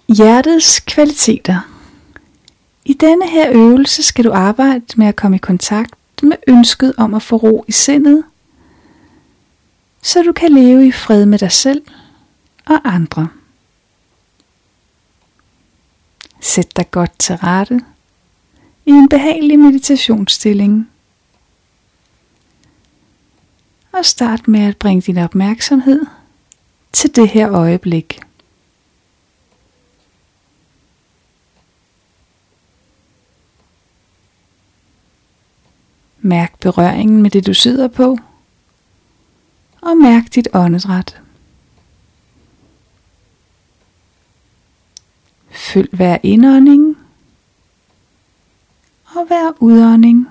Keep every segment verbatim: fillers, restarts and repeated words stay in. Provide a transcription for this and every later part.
Hjertets kvaliteter. I denne her øvelse skal du arbejde med at komme i kontakt med ønsket om at få ro i sindet, så du kan leve i fred med dig selv og andre. Sæt dig godt til rette i en behagelig meditationsstilling. Og start med at bringe din opmærksomhed til det her øjeblik. Mærk berøringen med det du sidder på, og mærk dit åndedræt. Følg hver indånding og hver udånding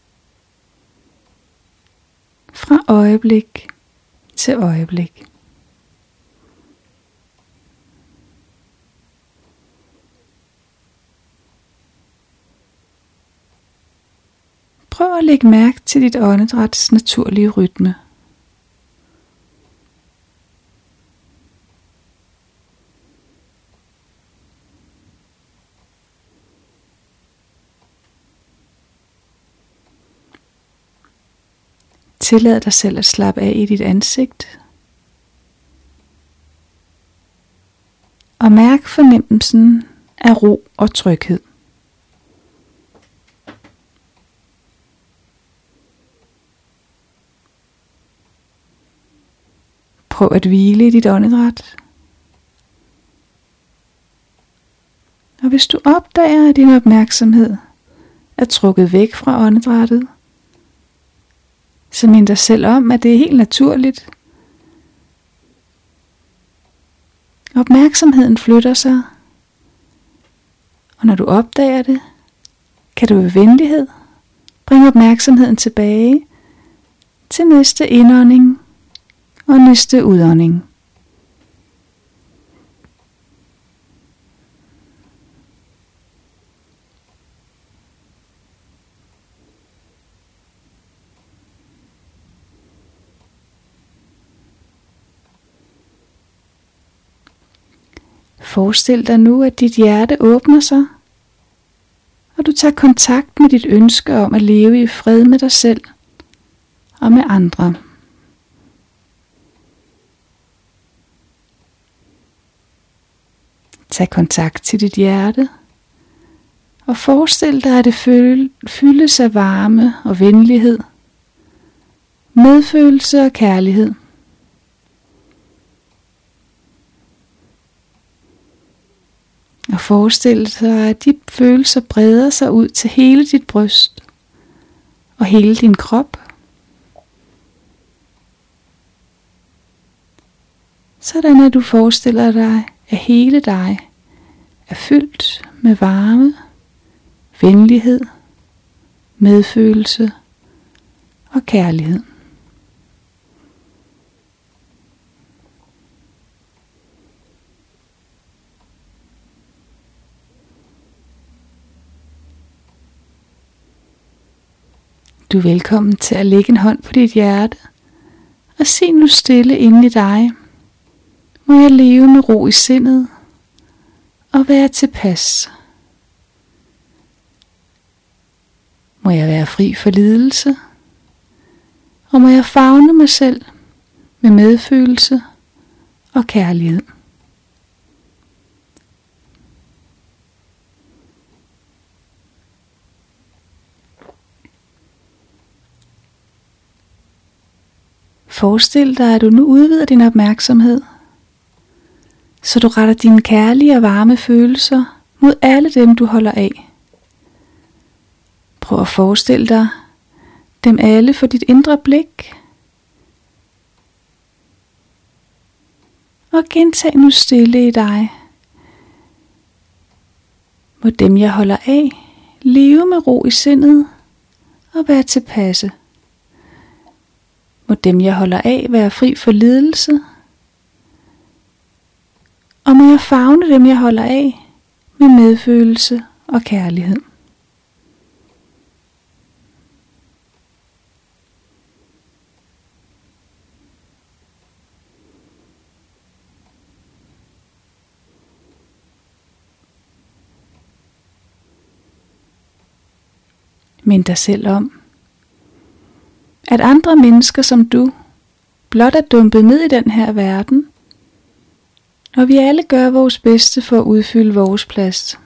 fra øjeblik til øjeblik. Prøv at lægge mærke til dit åndedræts naturlige rytme. Tillad dig selv at slappe af i dit ansigt. Og mærk fornemmelsen af ro og tryghed. Prøv at hvile i dit åndedræt. Og hvis du opdager, at din opmærksomhed er trukket væk fra åndedrættet, så mind dig selv om, at det er helt naturligt. Opmærksomheden flytter sig, og når du opdager det, kan du ved venlighed bringe opmærksomheden tilbage til næste indånding og næste udånding. Forestil dig nu, at dit hjerte åbner sig, og du tager kontakt med dit ønske om at leve i fred med dig selv og med andre. Tag kontakt til dit hjerte, og forestil dig, at det fyldes af varme og venlighed, medfølelse og kærlighed. Og forestil dig, at de følelser breder sig ud til hele dit bryst og hele din krop. Sådan at du forestiller dig, at hele dig er fyldt med varme, venlighed, medfølelse og kærlighed. Du er velkommen til at lægge en hånd på dit hjerte og sig nu stille inde i dig: må jeg leve med ro i sindet og være tilpas. Må jeg være fri for lidelse, og må jeg favne mig selv med medfølelse og kærlighed. Forestil dig, at du nu udvider din opmærksomhed, så du retter dine kærlige og varme følelser mod alle dem, du holder af. Prøv at forestille dig dem alle for dit indre blik. Og gentag nu stille i dig: må dem, jeg holder af, leve med ro i sindet og være tilpasse. Må dem, jeg holder af, være fri for lidelse. Og må jeg favne dem, jeg holder af, med medfølelse og kærlighed. Mind dig selv om, at andre mennesker som du blot er dumpet ned i den her verden, og vi alle gør vores bedste for at udfylde vores plads.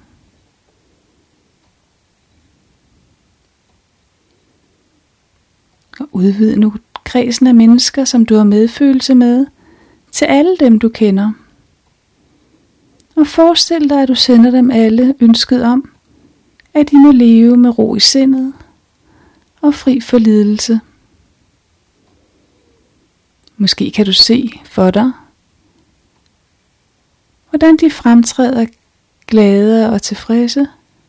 Og udvid nu kredsen af mennesker, som du har medfølelse med, til alle dem du kender. Og forestil dig, at du sender dem alle ønsket om, at de må leve med ro i sindet og fri for lidelse. Måske kan du se for dig, hvordan de fremtræder glade og tilfredse.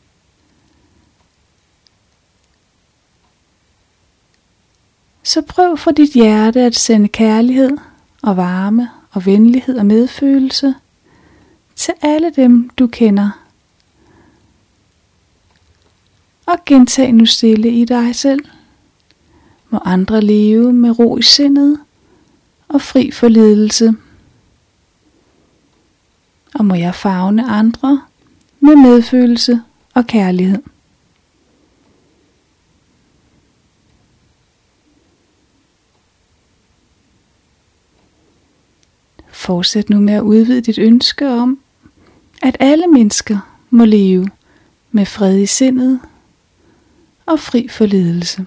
Så prøv for dit hjerte at sende kærlighed og varme og venlighed og medfølelse til alle dem du kender. Og gentag nu stille i dig selv. Må andre leve med ro i sindet og fri for lidelse. Og må jeg favne andre med medfølelse og kærlighed. Fortsæt nu med at udvide dit ønske om, at alle mennesker må leve med fred i sindet og fri for lidelse.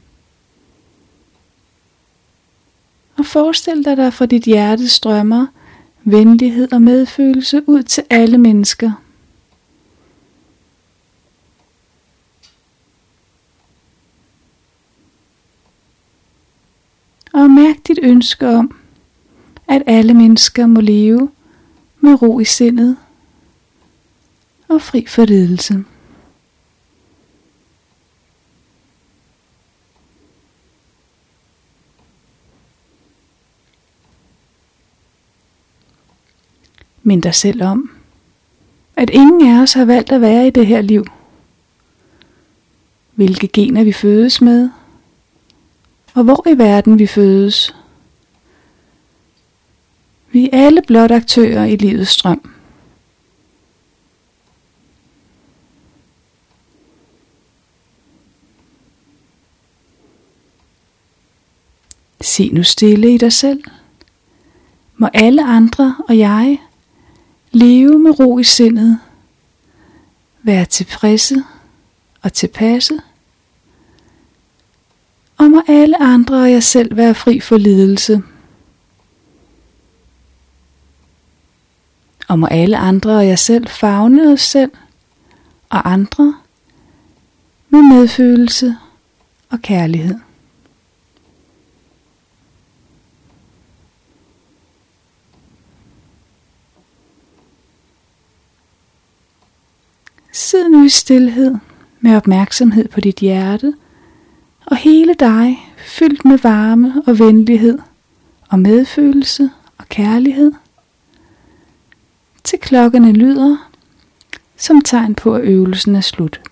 Og forestil dig, der fra dit hjerte strømmer venlighed og medfølelse ud til alle mennesker. Og mærk dit ønske om, at alle mennesker må leve med ro i sindet og fri for lidelse. Mind dig selv om, at ingen af os har valgt at være i det her liv. Hvilke gener vi fødes med, og hvor i verden vi fødes. Vi er alle blot aktører i livets strøm. Sig nu stille i dig selv. Må alle andre og jeg leve med ro i sindet, være tilfredse og tilpasse, og må alle andre og jeg selv være fri for lidelse. Og må alle andre og jeg selv favne os selv og andre med medfølelse og kærlighed. Sid nu i stilhed med opmærksomhed på dit hjerte, og hele dig fyldt med varme og venlighed og medfølelse og kærlighed, til klokkerne lyder som tegn på, at øvelsen er slut.